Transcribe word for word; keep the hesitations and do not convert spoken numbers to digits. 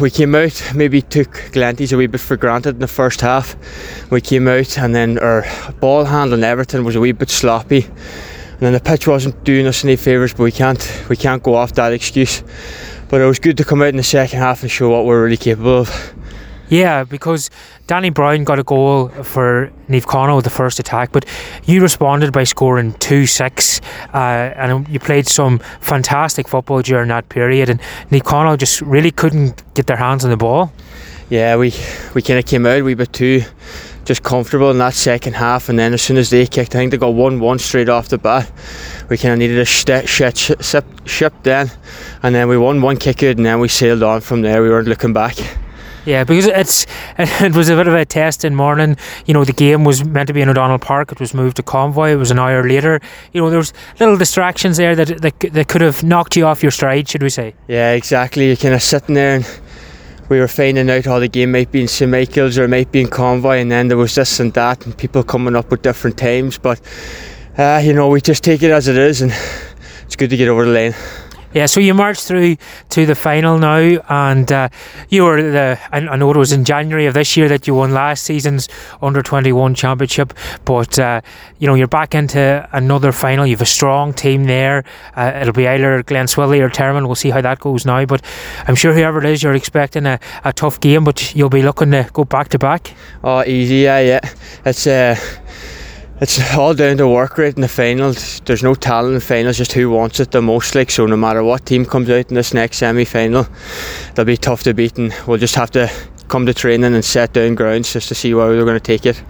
We came out, maybe took Glenties a wee bit for granted in the first half. We came out and then our ball handling, everything was a wee bit sloppy. And then the pitch wasn't doing us any favours, but we can't we can't go off that excuse. But it was good to come out in the second half and show what we're really capable of. Yeah, because Danny Brown got a goal for Niamh Conaill with the first attack, but you responded by scoring two six, uh, and you played some fantastic football during that period, and Niamh Conaill just really couldn't get their hands on the ball. Yeah, we, we kind of came out a wee bit too just comfortable in that second half, and then as soon as they kicked, I think they got one one straight off the bat. We kind of needed a st- shit ship, ship then, and then we won one kick out, and then we sailed on from there. We weren't looking back. Yeah, because it's it was a bit of a test in morning. You know, the game was meant to be in O'Donnell Park. It was moved to Convoy. It was an hour later. You know, there was little distractions there that that, that could have knocked you off your stride, should we say? Yeah, exactly. You're kind of sitting there and we were finding out how the game might be in Saint Michael's or it might be in Convoy, and then there was this and that and people coming up with different times. But, uh, you know, we just take it as it is, and it's good to get over the line. Yeah, so you marched through to the final now, and uh, you were the. I, I know it was in January of this year that you won last season's under twenty-one championship, but uh, you know, you're back into another final. You have a strong team there. Uh, it'll be either Glenswilly or Termon. We'll see how that goes now, but I'm sure whoever it is, you're expecting a, a tough game, but you'll be looking to go back to back. Oh, easy, yeah, yeah. It's uh. It's all down to work rate in the finals. There's no talent in the finals, just who wants it the most. Like, so no matter what team comes out in this next semi-final, they'll be tough to beat, and we'll just have to come to training and set down grounds just to see where we're going to take it.